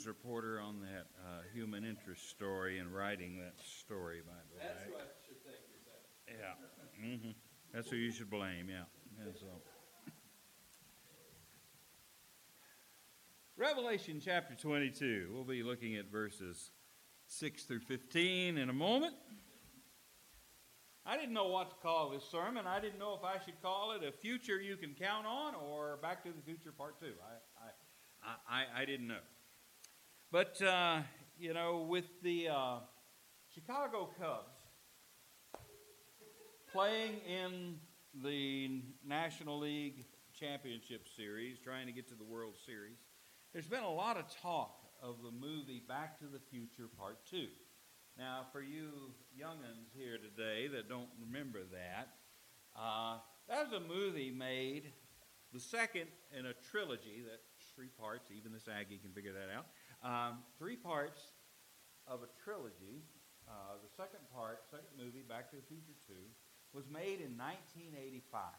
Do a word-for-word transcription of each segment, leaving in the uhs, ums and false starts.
news reporter on that uh, human interest story and writing that story, by the way. That's who I should thank yourself. Yeah. Mm-hmm. That's who you should blame, yeah. And so. Revelation chapter twenty-two. We'll be looking at verses six through fifteen in a moment. I didn't know what to call this sermon. I didn't know if I should call it A Future You Can Count On or Back to the Future Part two. I, I, I, I didn't know. But, uh, you know, with the uh, Chicago Cubs playing in the National League Championship Series, trying to get to the World Series, there's been a lot of talk of the movie Back to the Future Part two. Now, for you young'uns here today that don't remember that, uh, that was a movie made, the second in a trilogy, that's three parts, even this Aggie can figure that out, um, three parts of a trilogy. Uh, the second part, second movie, Back to the Future two, was made in nineteen eighty-five.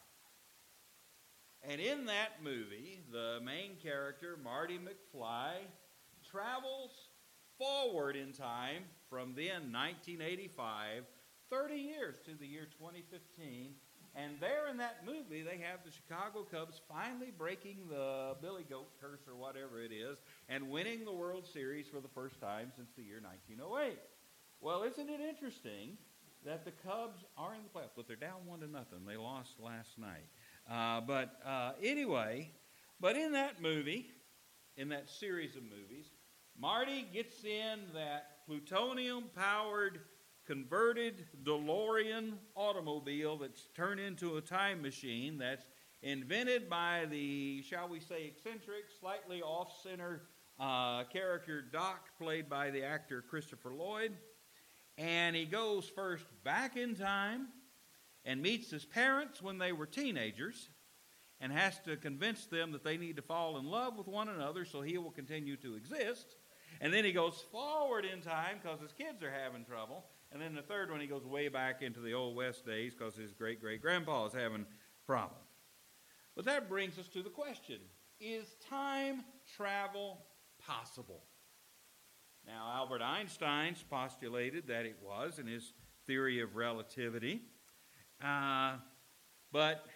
And in that movie, the main character, Marty McFly, travels forward in time from then, nineteen eighty-five, thirty years to the year twenty fifteen. And there in that movie, they have the Chicago Cubs finally breaking the Billy Goat curse or whatever it is and winning the World Series for the first time since the year nineteen oh eight. Well, isn't it interesting that the Cubs are in the playoffs, but they're down one to nothing. They lost last night. Uh, but uh, anyway, but in that movie, in that series of movies, Marty gets in that plutonium-powered, converted DeLorean automobile that's turned into a time machine that's invented by the, shall we say, eccentric, slightly off-center uh, character Doc, played by the actor Christopher Lloyd. And he goes first back in time and meets his parents when they were teenagers and has to convince them that they need to fall in love with one another so he will continue to exist. And then he goes forward in time because his kids are having trouble. And then the third one, he goes way back into the Old West days because his great-great-grandpa is having problems. But that brings us to the question, is time travel possible? Now, Albert Einstein's postulated that it was in his theory of relativity. Uh, but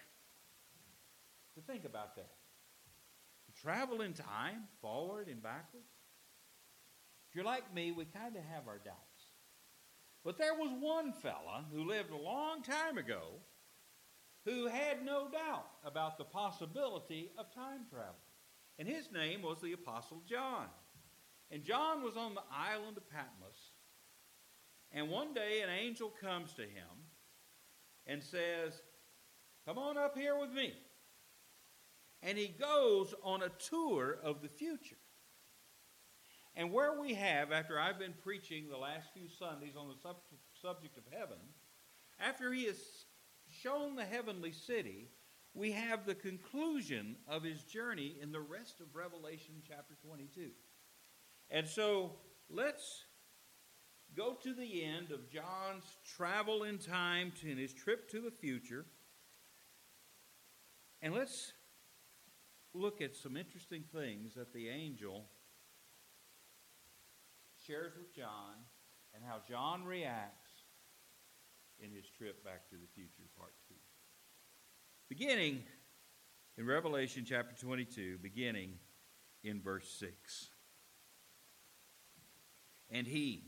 to think about that, to travel in time, forward and backwards, if you're like me, we kind of have our doubts. But there was one fella who lived a long time ago who had no doubt about the possibility of time travel. And his name was the Apostle John. And John was on the island of Patmos. And one day an angel comes to him and says, "Come on up here with me." And he goes on a tour of the future. And where we have, after I've been preaching the last few Sundays on the sub- subject of heaven, after he has shown the heavenly city, we have the conclusion of his journey in the rest of Revelation chapter twenty-two. And so let's go to the end of John's travel in time to, in his trip to the future. And let's look at some interesting things that the angel shares with John and how John reacts in his trip back to the future, part two. Beginning in Revelation chapter twenty-two, beginning in verse six. And he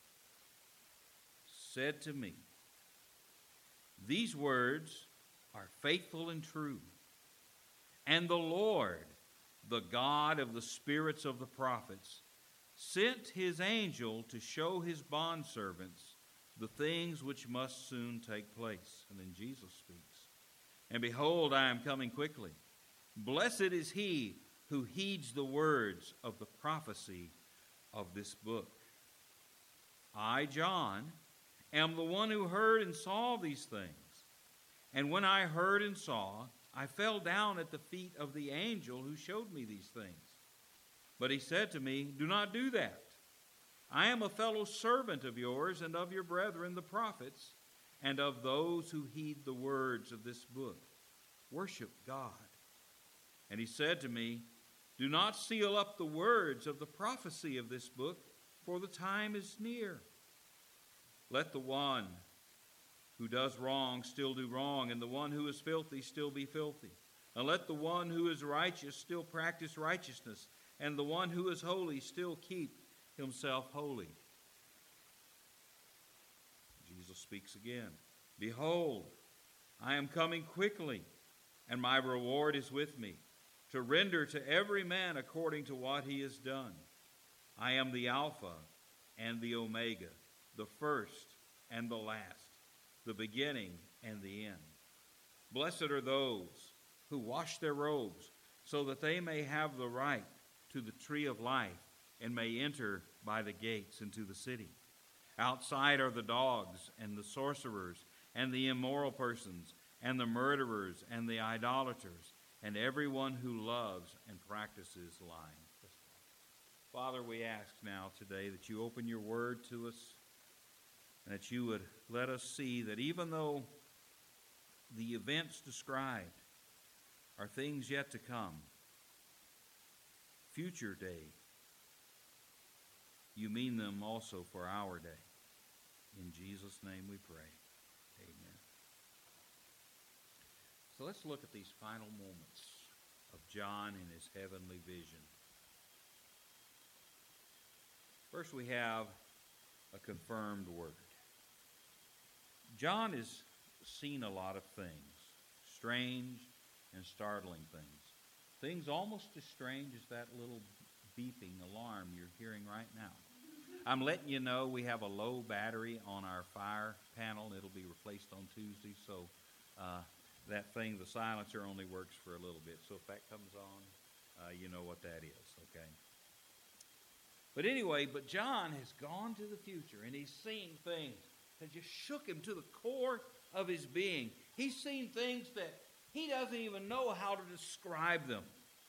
said to me, "These words are faithful and true. And the Lord, the God of the spirits of the prophets, sent his angel to show his bondservants the things which must soon take place." And then Jesus speaks. "And behold, I am coming quickly. Blessed is he who heeds the words of the prophecy of this book. I, John, am the one who heard and saw these things. And when I heard and saw, I fell down at the feet of the angel who showed me these things. But he said to me, 'Do not do that. I am a fellow servant of yours and of your brethren the prophets, and of those who heed the words of this book. Worship God.' And he said to me, Do not seal up the words of the prophecy of this book, for the time is near. Let the one who does wrong still do wrong, and the one who is filthy still be filthy. And let the one who is righteous still practice righteousness, and the one who is holy still keep himself holy. Jesus speaks again. Behold, I am coming quickly, and my reward is with me, to render to every man according to what he has done. I am the Alpha and the Omega, the first and the last, the beginning and the end. Blessed are those who wash their robes, so that they may have the right to the tree of life and may enter by the gates into the city. Outside are the dogs and the sorcerers and the immoral persons and the murderers and the idolaters and everyone who loves and practices lying. Father, we ask now today that you open your word to us, and that you would let us see that even though the events described are things yet to come, future day, you mean them also for our day. In Jesus' name we pray. Amen. So let's look at these final moments of John in his heavenly vision. First, we have a confirmed word. John has seen a lot of things, strange and startling things. Things almost as strange as that little beeping alarm you're hearing right now. I'm letting you know we have a low battery on our fire panel. It'll be replaced on Tuesday, so uh, that thing, the silencer, only works for a little bit. So if that comes on, uh, you know what that is, okay? But anyway, but John has gone to the future, and he's seen things that just shook him to the core of his being. He's seen things that he doesn't even know how to describe them.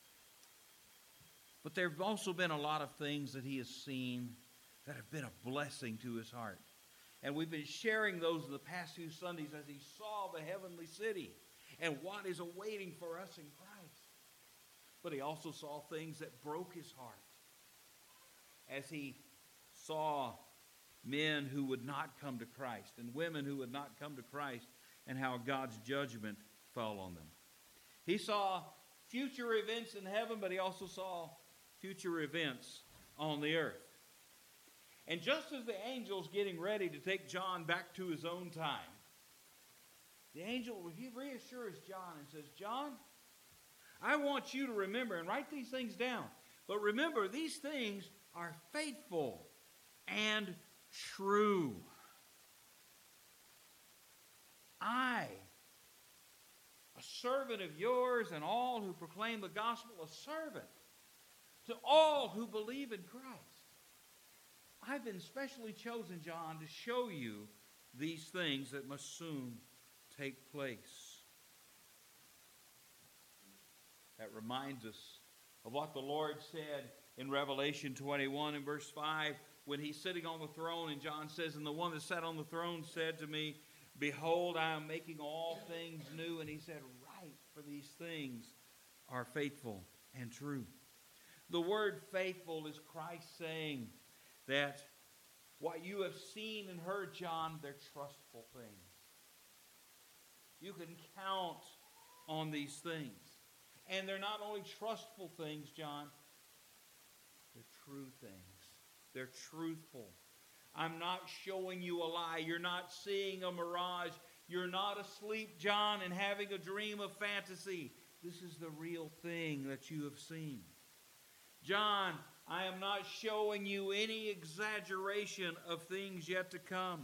But there have also been a lot of things that he has seen that have been a blessing to his heart. And we've been sharing those the past few Sundays as he saw the heavenly city and what is awaiting for us in Christ. But he also saw things that broke his heart as he saw men who would not come to Christ and women who would not come to Christ, and how God's judgment fell on them. He saw future events in heaven, but he also saw future events on the earth. And just as the angel's getting ready to take John back to his own time, the angel, he reassures John and says, John, I want you to remember, and write these things down, but remember, these things are faithful and true. I, a servant of yours and all who proclaim the gospel, a servant to all who believe in Christ. I've been specially chosen, John, to show you these things that must soon take place. That reminds us of what the Lord said in Revelation twenty-one and verse five, when he's sitting on the throne, and John says, and the one that sat on the throne said to me, behold, I am making all things new. And he said, right, for these things are faithful and true. The word faithful is Christ saying that what you have seen and heard, John, they're trustful things. You can count on these things. And they're not only trustful things, John, they're true things. They're truthful. I'm not showing you a lie. You're not seeing a mirage. You're not asleep, John, and having a dream of fantasy. This is the real thing that you have seen. John, I am not showing you any exaggeration of things yet to come.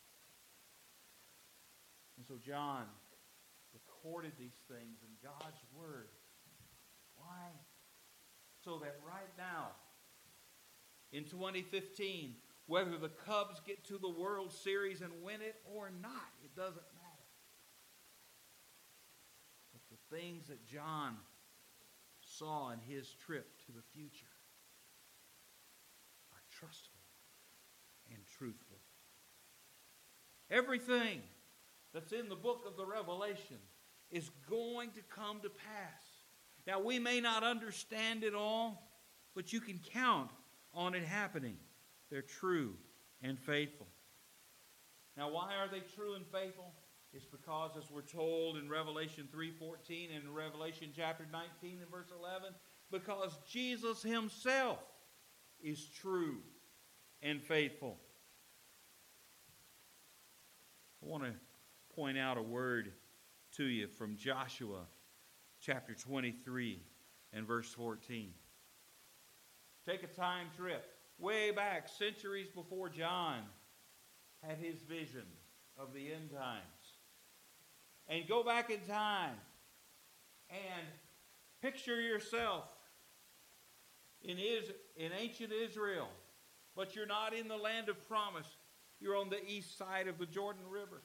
And so John recorded these things in God's Word. Why? So that right now, in twenty fifteen, whether the Cubs get to the World Series and win it or not, it doesn't matter. But the things that John saw in his trip to the future are trustful and truthful. Everything that's in the book of the Revelation is going to come to pass. Now, we may not understand it all, but you can count on it happening. They're true and faithful. Now, why are they true and faithful? It's because, as we're told in Revelation three fourteen and in Revelation chapter nineteen and verse eleven, because Jesus himself is true and faithful. I want to point out a word to you from Joshua chapter twenty-three and verse fourteen. Take a time trip way back, centuries before John had his vision of the end times. And go back in time and picture yourself in, Is- in ancient Israel, but you're not in the land of promise. You're on the east side of the Jordan River.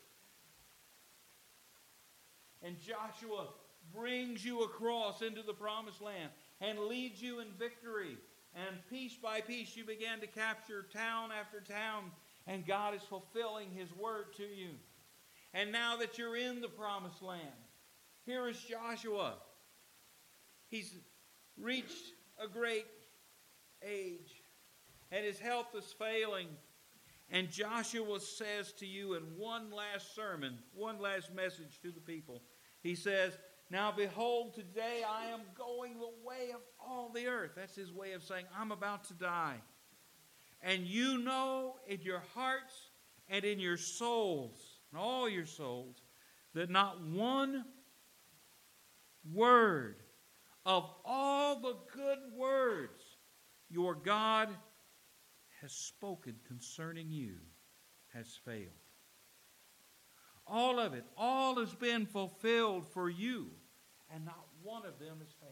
And Joshua brings you across into the promised land and leads you in victory. And piece by piece you begin to capture town after town, and God is fulfilling his word to you. And now that you're in the promised land, here is Joshua. He's reached a great age, and his health is failing. And Joshua says to you in one last sermon, one last message to the people, he says, now behold, today I am going the way of all the earth. That's his way of saying, I'm about to die. And you know in your hearts and in your souls, in all your souls, that not one word of all the good words your God has spoken concerning you has failed. All of it, all has been fulfilled for you, and not one of them has failed.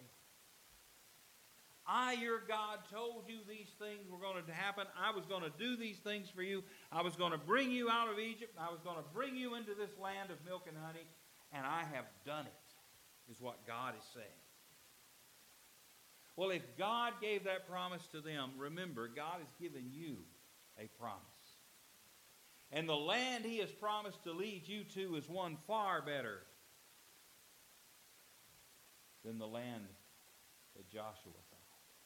I, your God, told you these things were going to happen. I was going to do these things for you. I was going to bring you out of Egypt. I was going to bring you into this land of milk and honey, and I have done it, is what God is saying. Well, if God gave that promise to them, remember, God has given you a promise. And the land he has promised to lead you to is one far better than the land that Joshua found.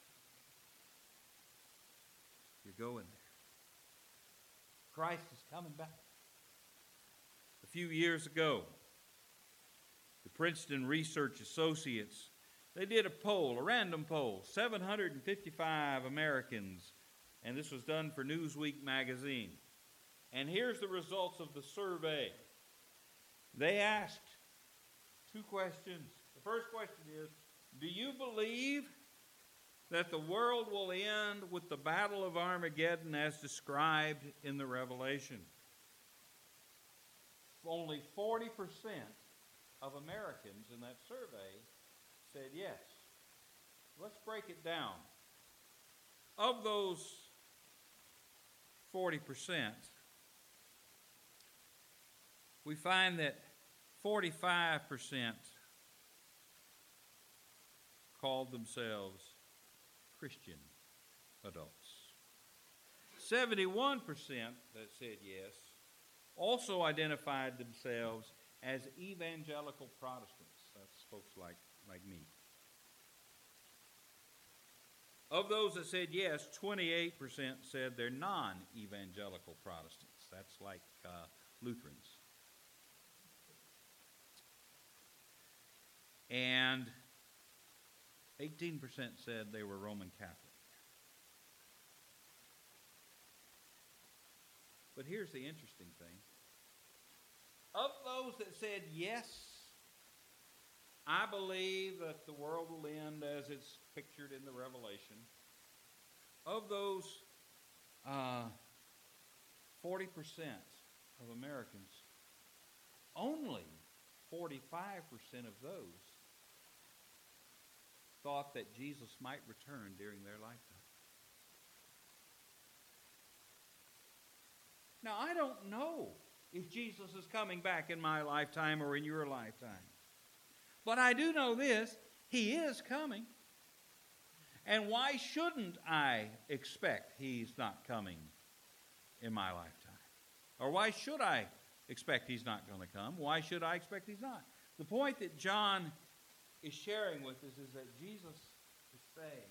You're going there. Christ is coming back. A few years ago, the Princeton Research Associates, they did a poll, a random poll, seven hundred fifty-five Americans, and this was done for Newsweek magazine. And here's the results of the survey. They asked two questions. The first question is, do you believe that the world will end with the Battle of Armageddon as described in the Revelation? Only forty percent of Americans in that survey said yes. Let's break it down. Of those forty percent, we find that forty-five percent called themselves Christian adults. seventy-one percent that said yes also identified themselves as evangelical Protestants. That's folks like, like me. Of those that said yes, twenty-eight percent said they're non-evangelical Protestants. That's like uh, Lutherans. And eighteen percent said they were Roman Catholic. But here's the interesting thing. Of those that said yes, I believe that the world will end as it's pictured in the Revelation. Of those uh, forty percent of Americans, only forty-five percent of those thought that Jesus might return during their lifetime. Now, I don't know if Jesus is coming back in my lifetime or in your lifetime. But I do know this, he is coming. And why shouldn't I expect he's not coming in my lifetime? Or why should I expect he's not going to come? Why should I expect he's not? The point that John is sharing with us is that Jesus is saying,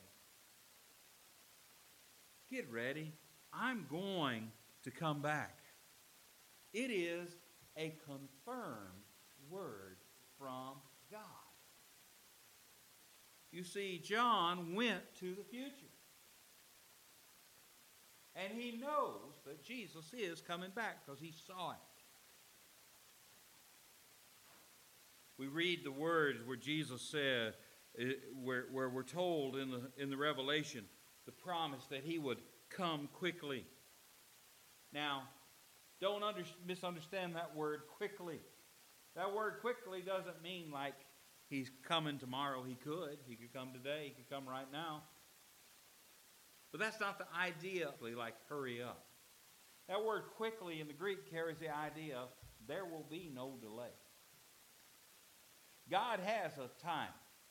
get ready. I'm going to come back. It is a confirmed word from God. You see, John went to the future. And he knows that Jesus is coming back because he saw it. We read the words where Jesus said, where, where we're told in the, in the Revelation, the promise that he would come quickly. Now, don't under, misunderstand that word quickly. That word quickly doesn't mean like he's coming tomorrow. He could. He could come today. He could come right now. But that's not the idea, like hurry up. That word quickly in the Greek carries the idea of there will be no delay. God has a time.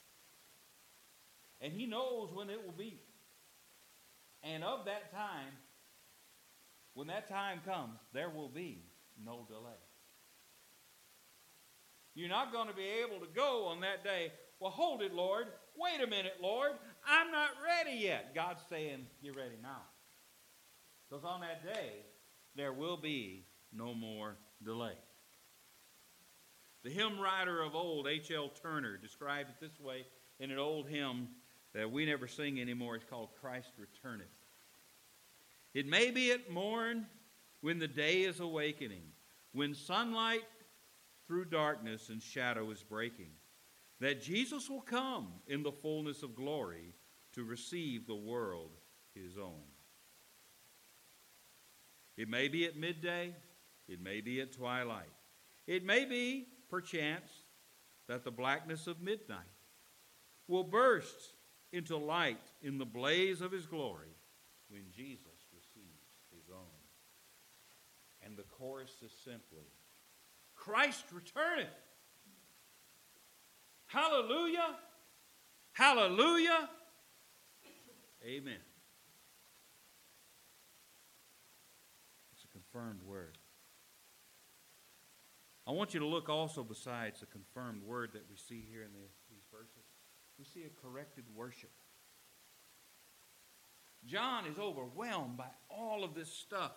And he knows when it will be. And of that time, when that time comes, there will be no delay. You're not going to be able to go on that day, well, hold it, Lord. Wait a minute, Lord. I'm not ready yet. God's saying, get ready now. Because on that day, there will be no more delay. The hymn writer of old, H L Turner, described it this way in an old hymn that we never sing anymore. It's called Christ Returneth. It may be at morn when the day is awakening, when sunlight through darkness and shadow is breaking, that Jesus will come in the fullness of glory to receive the world his own. It may be at midday, it may be at twilight, it may be, perchance, that the blackness of midnight will burst into light in the blaze of his glory when Jesus receives his own. And the chorus is simply, Christ returneth. Hallelujah. Hallelujah. Amen. It's a confirmed word. I want you to look also besides the confirmed word that we see here in the, these verses. We see a corrected worship. John is overwhelmed by all of this stuff.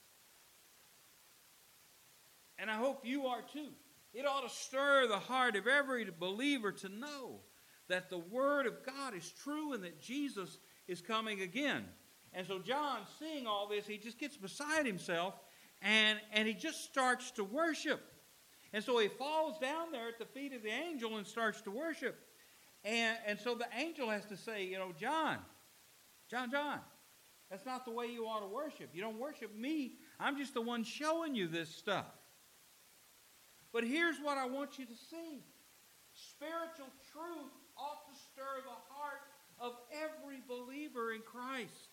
And I hope you are too. It ought to stir the heart of every believer to know that the Word of God is true and that Jesus is coming again. And so John, seeing all this, he just gets beside himself and, and he just starts to worship. And so he falls down there at the feet of the angel and starts to worship. And, and so the angel has to say, you know, John, John, John, that's not the way you ought to worship. You don't worship me. I'm just the one showing you this stuff. But here's what I want you to see. Spiritual truth ought to stir the heart of every believer in Christ.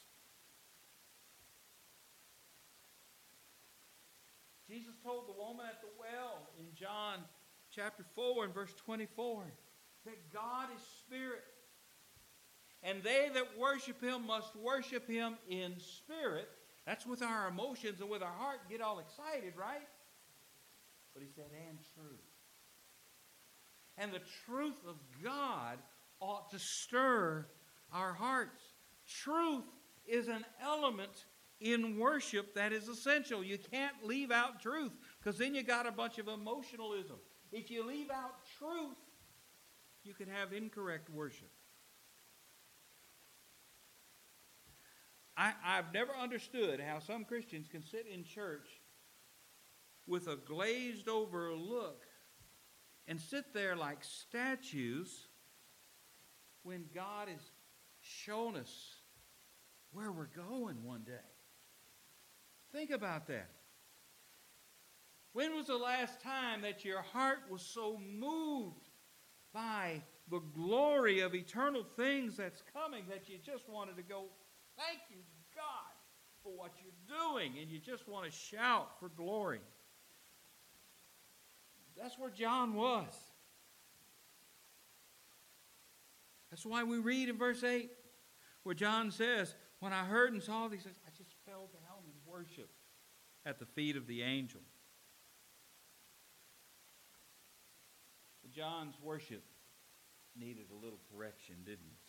Jesus told the woman at the well in John chapter four and verse twenty-four that God is spirit. And they that worship him must worship him in spirit. That's with our emotions and with our heart. Get all excited, right? But he said, and truth. And the truth of God ought to stir our hearts. Truth is an element in worship that is essential. You can't leave out truth because then you got a bunch of emotionalism. If you leave out truth, you can have incorrect worship. I, I've never understood how some Christians can sit in church with a glazed over look and sit there like statues when God has shown us where we're going one day. Think about that. When was the last time that your heart was so moved by the glory of eternal things that's coming that you just wanted to go, thank you, God, for what you're doing, and you just want to shout for glory? That's where John was. That's why we read in verse eight where John says, when I heard and saw these things, I just fell down and worshiped at the feet of the angel. John's worship needed a little correction, didn't it?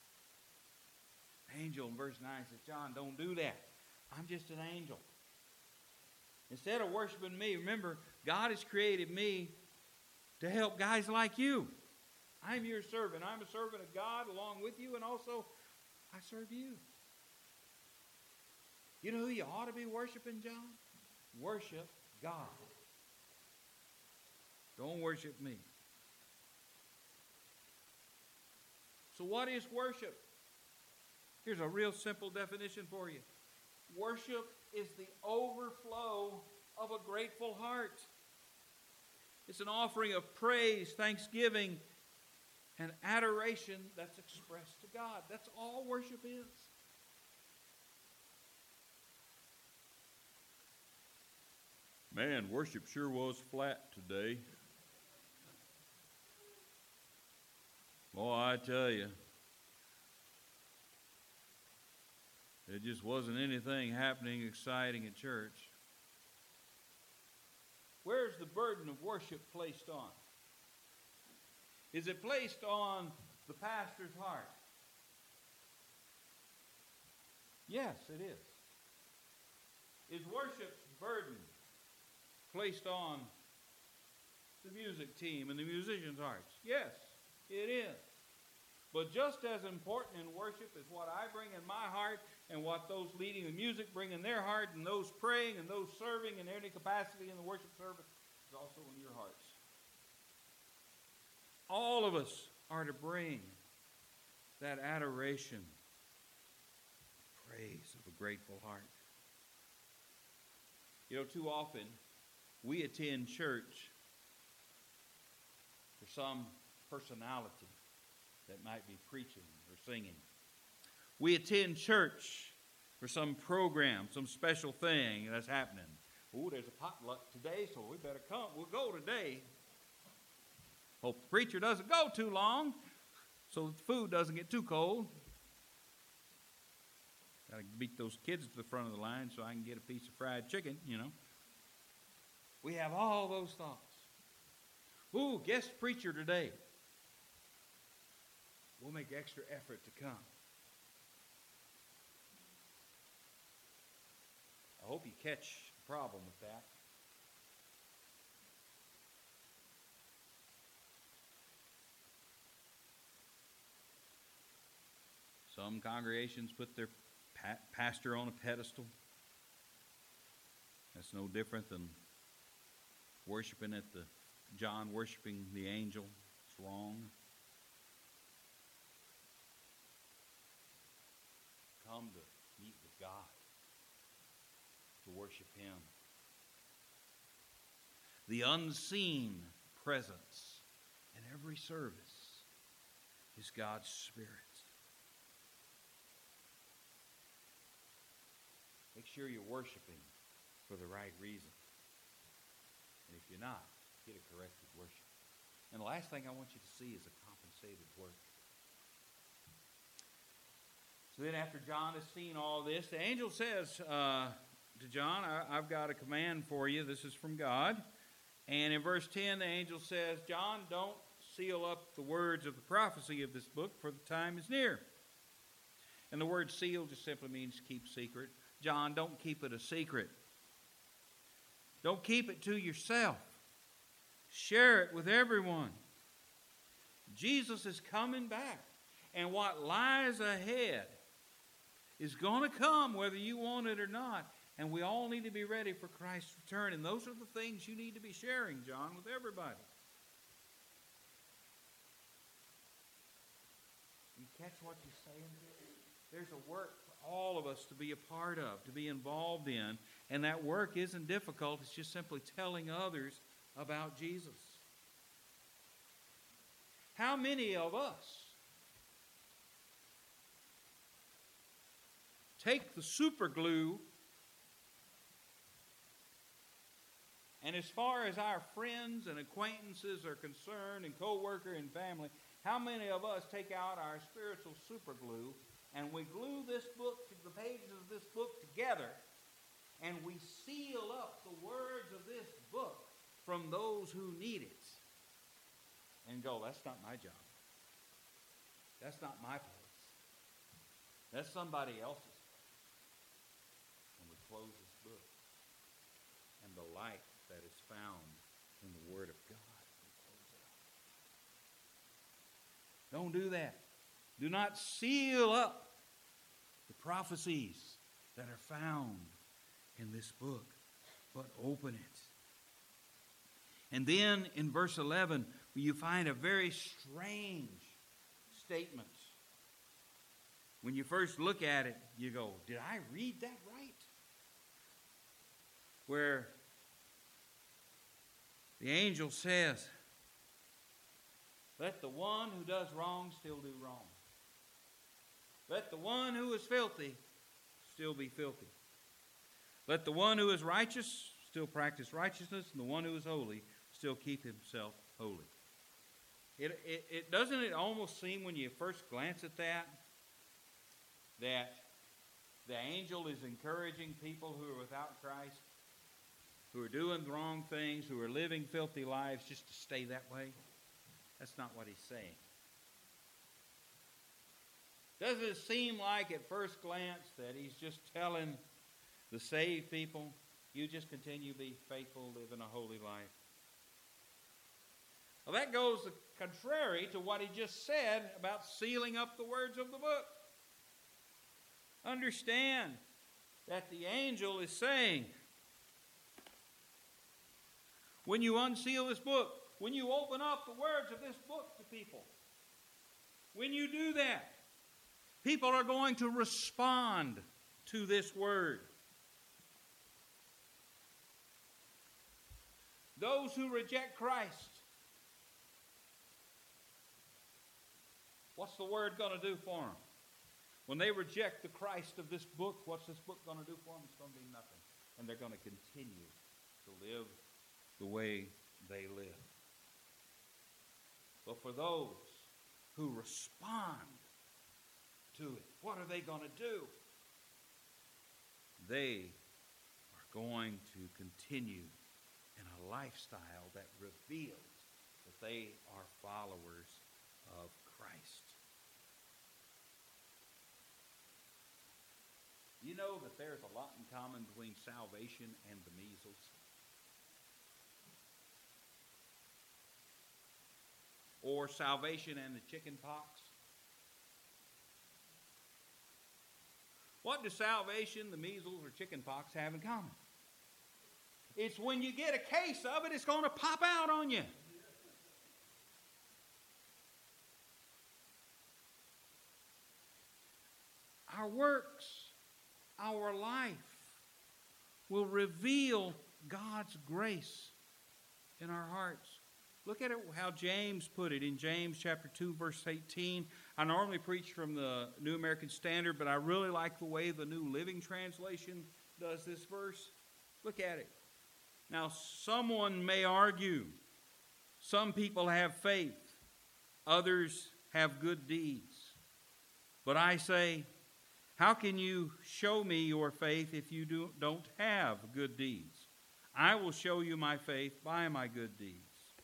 Angel in verse nine says, John, don't do that. I'm just an angel. Instead of worshiping me, remember, God has created me to help guys like you. I'm your servant. I'm a servant of God along with you, and also I serve you. You know who you ought to be worshiping, John? Worship God. Don't worship me. So what is worship? Here's a real simple definition for you. Worship is the overflow of a grateful heart. It's an offering of praise, thanksgiving, and adoration that's expressed to God. That's all worship is. Man, worship sure was flat today. Boy, I tell you, there just wasn't anything happening exciting at church. Where's the burden of worship placed on? Is it placed on the pastor's heart? Yes, it is. Is worship's burden placed on the music team and the musicians' hearts? Yes, it is. But just as important in worship is what I bring in my heart and what those leading the music bring in their heart, and those praying and those serving in any capacity in the worship service is also in your hearts. All of us are to bring that adoration, praise of a grateful heart. You know, too often we attend church for some personality that might be preaching or singing. We attend church for some program, some special thing that's happening. Oh, there's a potluck today, so we better come. We'll go today. Hope the preacher doesn't go too long so that the food doesn't get too cold. Got to beat those kids to the front of the line so I can get a piece of fried chicken, you know. We have all those thoughts. Ooh, guest preacher today. We'll make extra effort to come. I hope you catch the problem with that. Some congregations put their pa- pastor on a pedestal. That's no different than worshiping at the John worshiping the angel. It's wrong. Come to meet with God, to worship Him. The unseen presence in every service is God's Spirit. Make sure you're worshiping for the right reason. And if you're not, get a corrected worship. And the last thing I want you to see is a compensated work. So then after John has seen all this, the angel says uh, to John, I, I've got a command for you. This is from God. And in verse ten, the angel says, John, don't seal up the words of the prophecy of this book, for the time is near. And the word seal just simply means keep secret. John, don't keep it a secret. Don't keep it to yourself. Share it with everyone. Jesus is coming back. And what lies ahead is going to come whether you want it or not. And we all need to be ready for Christ's return. And those are the things you need to be sharing, John, with everybody. You catch what you're saying? There's a work for all of us to be a part of, to be involved in. And that work isn't difficult. It's just simply telling others about Jesus. How many of us take the super glue, and as far as our friends and acquaintances are concerned, and co-worker and family, how many of us take out our spiritual super glue and we glue this book, the pages of this book together, and we seal up the words of this book from those who need it, and go, that's not my job. That's not my place. That's somebody else's place. And we close this book. And the light that is found in the Word of God, we close it up. Don't do that. Do not seal up the prophecies that are found in this book, but open it. And then in verse eleven, you find a very strange statement. When you first look at it, you go, did I read that right? Where the angel says, let the one who does wrong still do wrong. Let the one who is filthy still be filthy. Let the one who is righteous still practice righteousness, and the one who is holy still keep himself holy. It, it, it doesn't it almost seem when you first glance at that, that the angel is encouraging people who are without Christ, who are doing the wrong things, who are living filthy lives, just to stay that way? That's not what he's saying. Doesn't it seem like at first glance that he's just telling the saved people, you just continue to be faithful, living a holy life? Well, that goes contrary to what he just said about sealing up the words of the book. Understand that the angel is saying, when you unseal this book, when you open up the words of this book to people, when you do that, people are going to respond to this word. Those who reject Christ, what's the word going to do for them? When they reject the Christ of this book, what's this book going to do for them? It's going to be nothing. And they're going to continue to live the way they live. But for those who respond to it, what are they going to do? They are going to continue in a lifestyle that reveals that they are followers of Christ. You know that there's a lot in common between salvation and the measles. Or salvation and the chicken pox. What do salvation, the measles, or chicken pox have in common? It's when you get a case of it, it's going to pop out on you. Our works, our life will reveal God's grace in our hearts. Look at it how James put it in James chapter two, verse eighteen. I normally preach from the New American Standard, but I really like the way the New Living Translation does this verse. Look at it. Now, someone may argue, some people have faith, others have good deeds. But I say, how can you show me your faith if you do, don't have good deeds? I will show you my faith by my good deeds.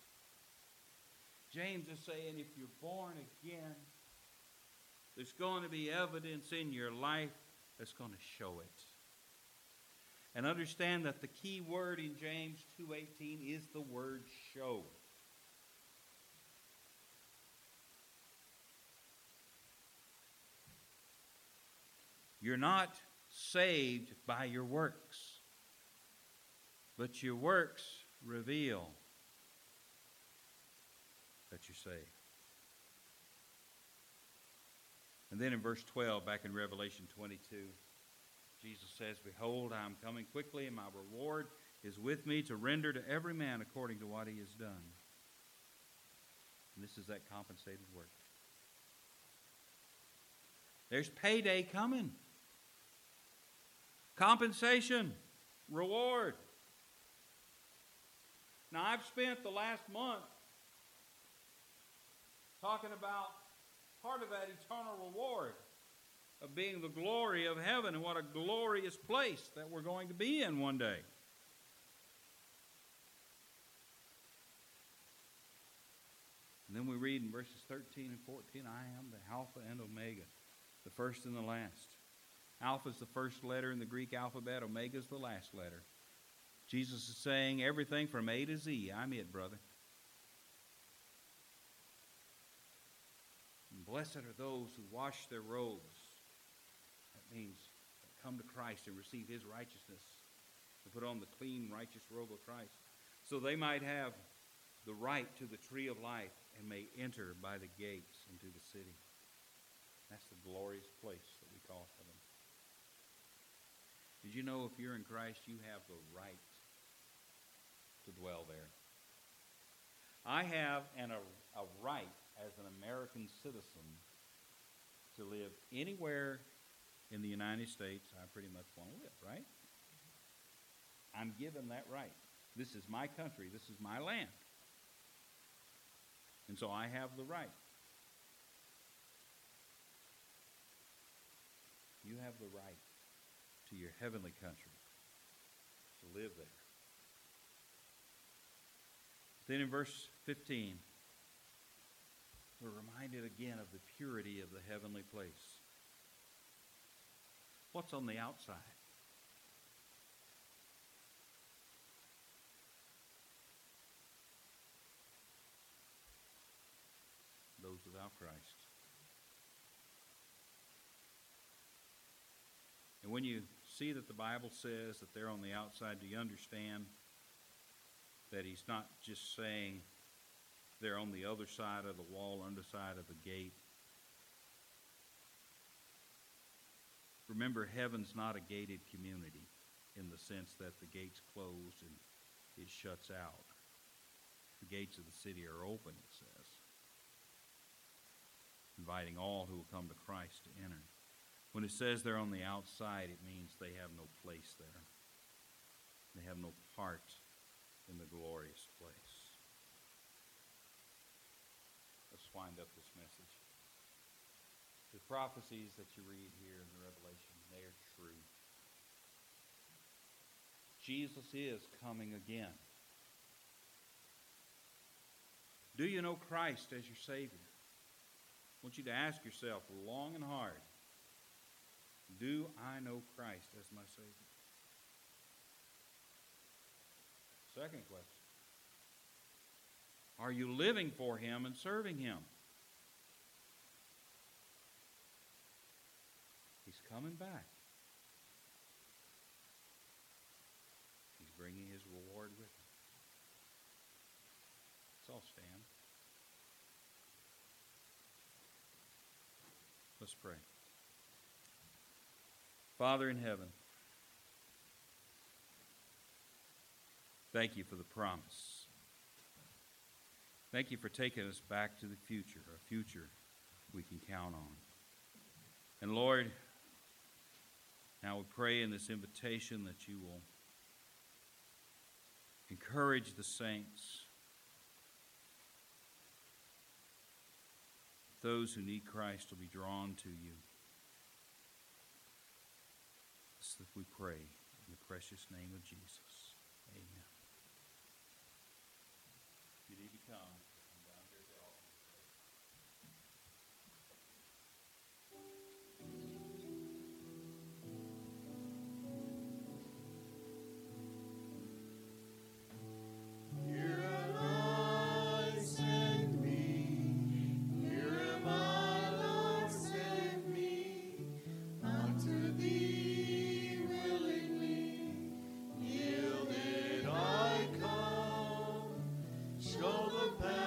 James is saying if you're born again, there's going to be evidence in your life that's going to show it. And understand that the key word in James two eighteen is the word show. You're not saved by your works, but your works reveal that you're saved. And then in verse twelve, back in Revelation twenty-two, Jesus says, behold, I am coming quickly, and my reward is with me to render to every man according to what he has done. And this is that compensated work. There's payday coming. Compensation, reward. Now, I've spent the last month talking about part of that eternal reward of being the glory of heaven, and what a glorious place that we're going to be in one day. And then we read in verses thirteen and fourteen, I am the Alpha and Omega, the first and the last. Alpha is the first letter in the Greek alphabet. Omega is the last letter. Jesus is saying everything from A to Z. I'm it, brother. And blessed are those who wash their robes. That means come to Christ and receive his righteousness and put on the clean, righteous robe of Christ, so they might have the right to the tree of life and may enter by the gates into the city. That's the glorious place that we call heaven. Did you know if you're in Christ, you have the right to dwell there? I have an, a, a right as an American citizen to live anywhere in the United States I pretty much want to live, right? I'm given that right. This is my country. This is my land. And so I have the right. You have the right to your heavenly country to live there. Then in verse fifteen, we're reminded again of the purity of the heavenly place. What's on the outside? Those without Christ. And when you see that the Bible says that they're on the outside, do you understand that he's not just saying they're on the other side of the wall, underside of the gate? Remember, heaven's not a gated community in the sense that the gate's closed and it shuts out. The gates of the city are open, it says, inviting all who will come to Christ to enter. When it says they're on the outside, it means they have no place there. They have no part in the glorious place. Let's wind up this message. The prophecies that you read here in the Revelation, they are true. Jesus is coming again. Do you know Christ as your Savior? I want you to ask yourself long and hard, do I know Christ as my Savior? Second question, are you living for him and serving him? He's coming back. He's bringing his reward with him. Let's all stand. Let's pray. Father in heaven, thank you for the promise. Thank you for taking us back to the future, a future we can count on. And Lord, now we pray in this invitation that you will encourage the saints, those who need Christ will be drawn to you. This we pray in the precious name of Jesus. Amen. You need to come. Come down here to the altar. Show the path.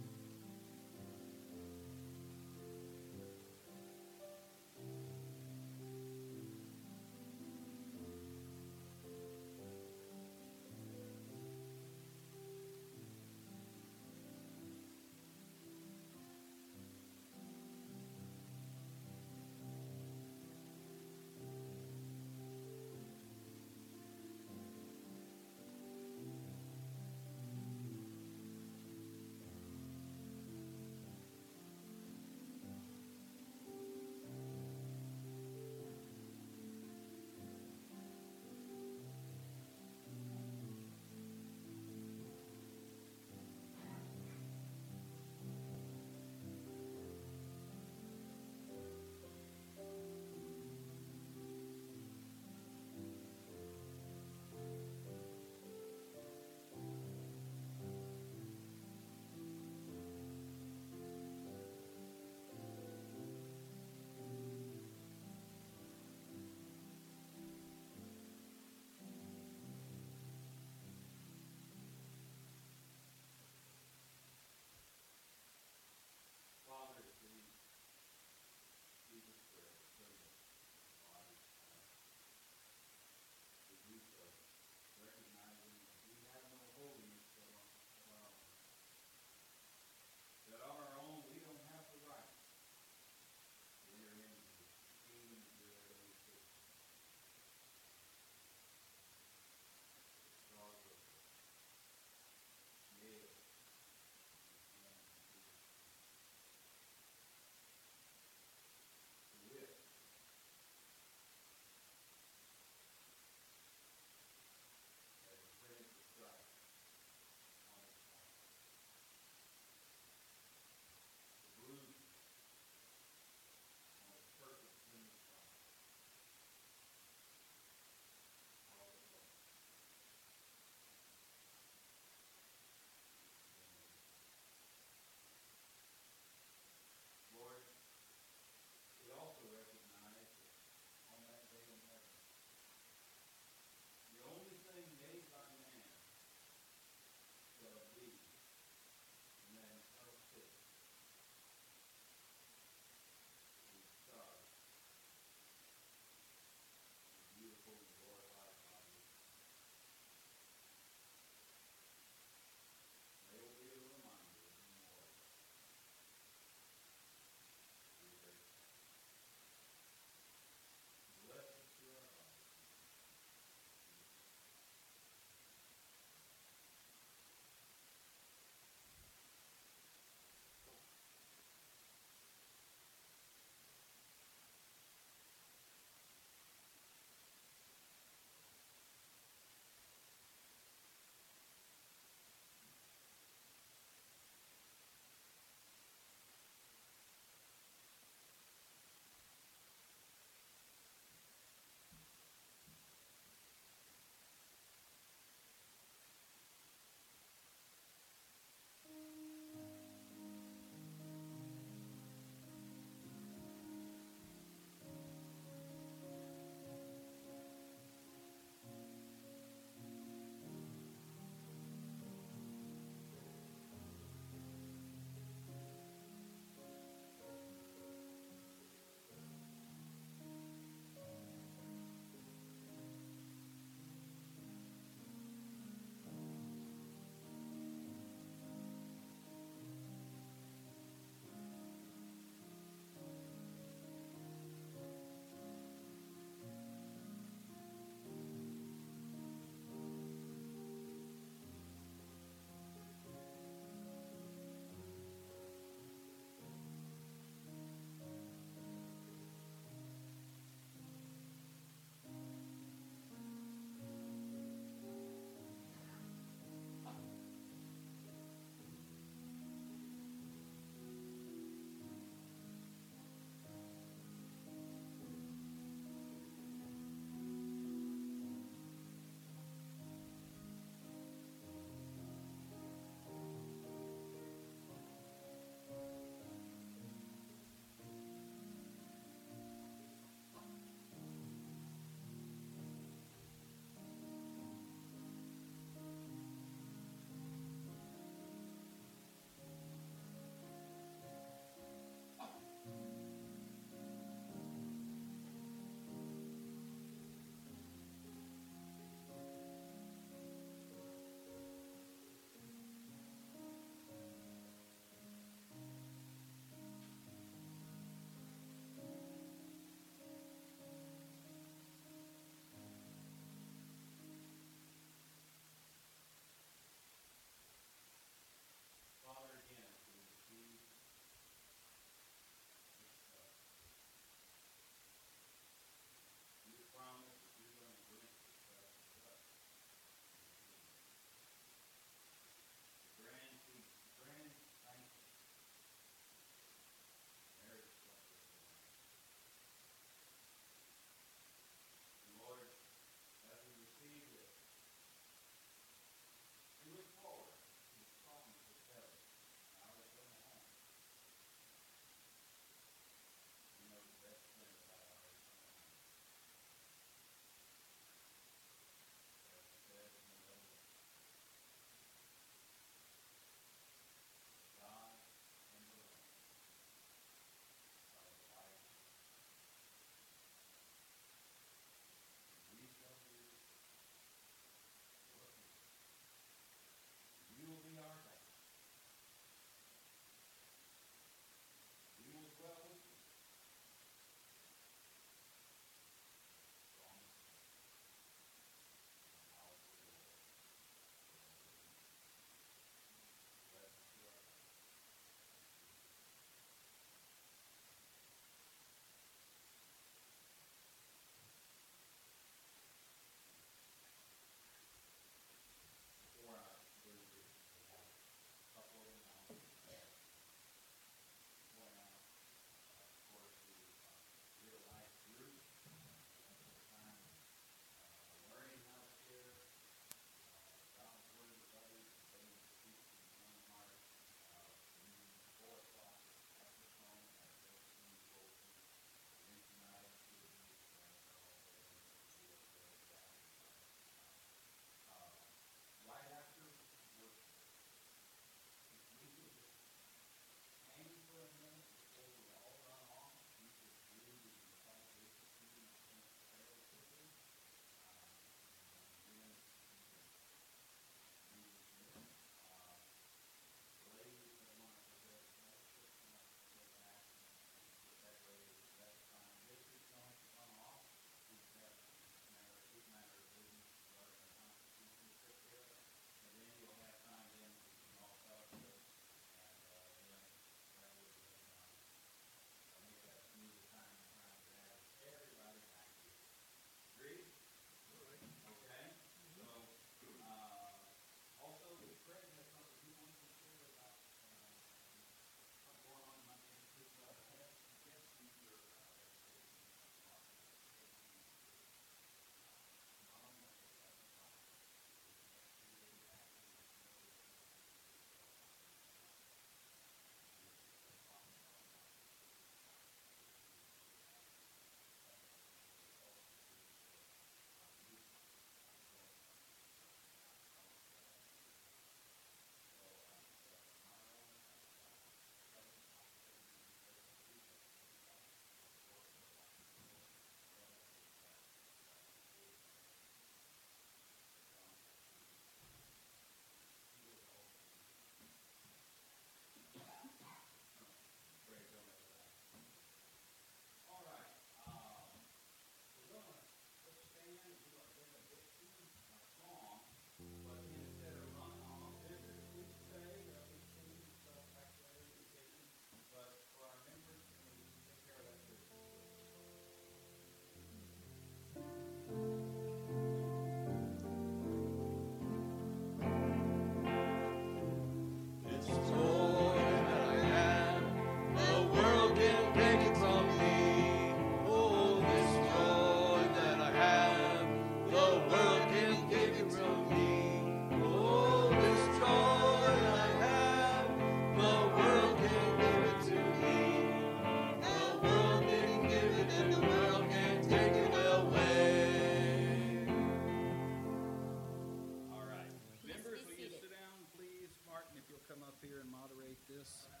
here and moderate this.